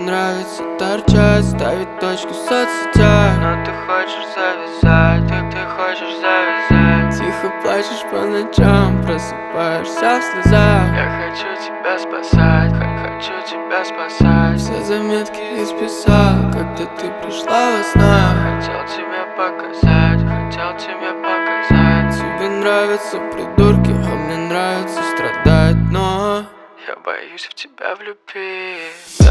нравится торчать, ставить точку в соцсетях. Но ты хочешь завязать, ты хочешь завязать. Тихо плачешь по ночам, просыпаешься в слезах. Я хочу тебя спасать, хочу тебя спасать. Все заметки исписал, когда ты пришла во снах. Хотел тебе показать, хотел тебе показать. Тебе нравятся придурки, а мне нравится страдать, но я боюсь в тебя влюбиться.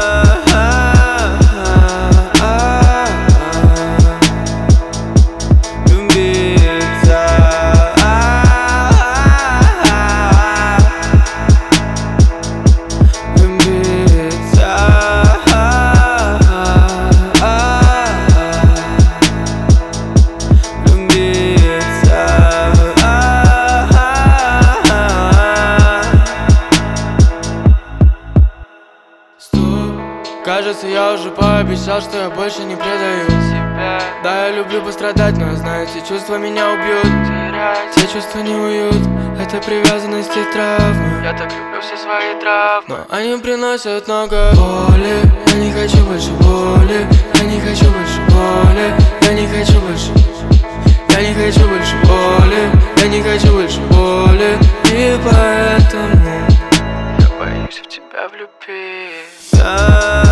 Кажется, я уже пообещал, что я больше не предаю себя. Да, я люблю пострадать, но я знаю, эти чувства меня убьют. Терять. Те чувства не уют, это привязанность и травмы. Я так люблю все свои травмы, но они приносят много боли. Я не хочу больше боли, я не хочу больше боли, я не хочу больше. Я не хочу больше боли, я не хочу больше боли. И поэтому я боюсь в тебя влюбиться.